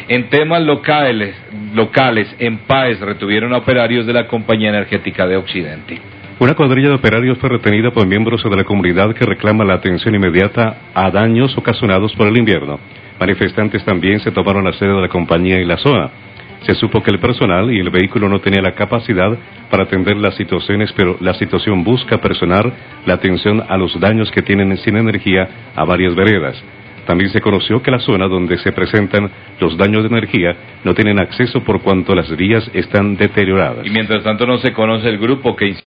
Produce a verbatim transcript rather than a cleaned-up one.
En temas locales, locales, en Páez retuvieron a operarios de la Compañía Energética de Occidente. Una cuadrilla de operarios fue retenida por miembros de la comunidad que reclama la atención inmediata a daños ocasionados por el invierno. Manifestantes también se tomaron la sede de la compañía en la zona. Se supo que el personal y el vehículo no tenía la capacidad para atender las situaciones, pero la situación busca personar la atención a los daños que tienen sin energía a varias veredas. También se conoció que la zona donde se presentan los daños de energía no tienen acceso por cuanto las vías están deterioradas. Y mientras tanto no se conoce el grupo que